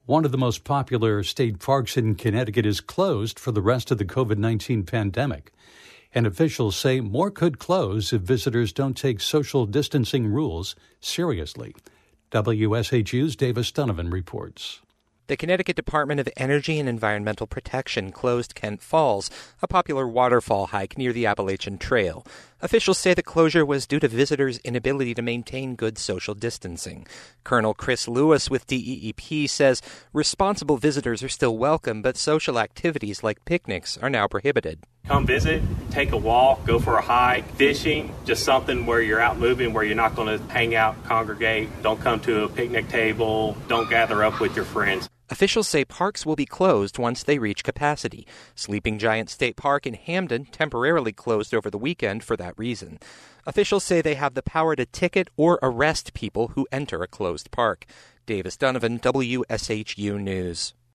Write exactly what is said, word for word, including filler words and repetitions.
One of the most popular state parks in Connecticut is closed for the rest of the covid nineteen pandemic. And officials say more could close if visitors don't take social distancing rules seriously. W S H U's Davis Donovan reports. The Connecticut Department of Energy and Environmental Protection closed Kent Falls, a popular waterfall hike near the Appalachian Trail. Officials say the closure was due to visitors' inability to maintain good social distancing. Colonel Chris Lewis with D E E P says responsible visitors are still welcome, but social activities like picnics are now prohibited. Come visit, take a walk, go for a hike, fishing, just something where you're out moving, where you're not going to hang out, congregate. Don't come to a picnic table. Don't gather up with your friends. Officials say parks will be closed once they reach capacity. Sleeping Giant State Park in Hamden temporarily closed over the weekend for that reason. Officials say they have the power to ticket or arrest people who enter a closed park. Davis Donovan, W S H U News.